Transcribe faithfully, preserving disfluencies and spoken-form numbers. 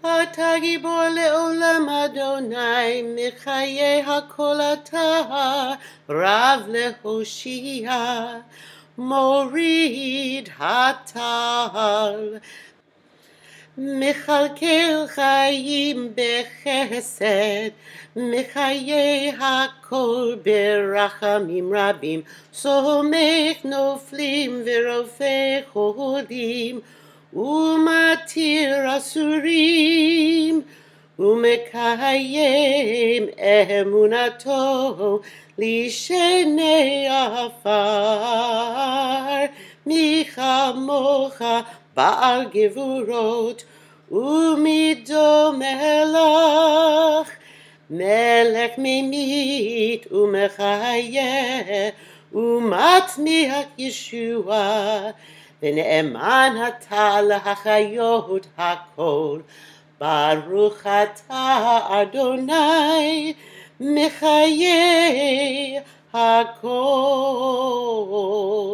אתה גיבור לעולם אדוני, מחיי הכל אתה רב להושיע, מוריד הטל. מכלכל חיים בחסד, מחיי הכל ברחמים רבים, סומך נופלים ורופא חולים, ומתיר אסורים, ומקיים אמונתו לשני עפר. מי כמוך בעל גבורות ומידו מלך, מלך ממית ומחיה ומצמיח ישועה, ונאמן אתה להחיות הכל. ברוך אתה אדוני מחיי הכל.